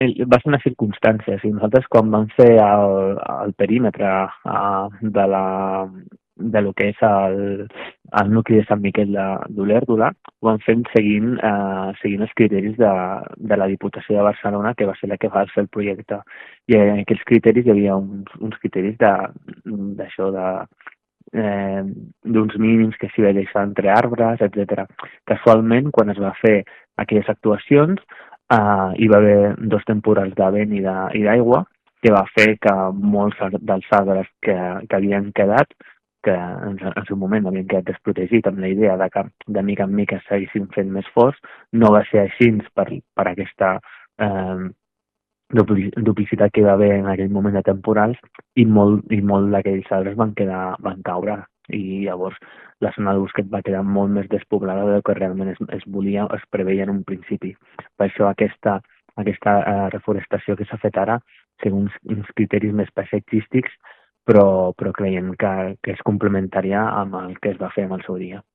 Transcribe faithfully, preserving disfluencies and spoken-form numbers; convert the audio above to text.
el- va ser una circumstància. O sigui, nosaltres quan vam fer el, el perímetre uh, de la de lo que és el, el nucli de Sant Miquel de- d'Olèrdola, ho vam fer seguint, eh, seguint els criteris de, de la Diputació de Barcelona, que va ser la que va fer el projecte. I en aquells criteris hi havia uns, uns criteris de- d'això, de, eh, d'uns mínims que s'hi va deixar entre arbres, etcètera. Casualment, quan es va fer aquelles actuacions, eh, hi va haver dos temporals de vent i de- i d'aigua, que va fer que molts dels arbres que, que havien quedat, que en, en seu moment havien quedat desprotegits amb la idea de que de mica en mica seguissin fent més forts, no va ser així per, per aquesta eh, dupli- duplicitat que hi va haver en aquell moment de temporals, i molt, i molt d'aquells arbres van, quedar, van caure, i llavors la zona de Busquet va quedar molt més despoblada del que realment es, es volia, es preveia en un principi. Per això aquesta, aquesta eh, reforestació que s'ha fet ara, segons uns criteris més paisatgístics, però, però creiem que, que és complementària amb el que es va fer en el seu dia.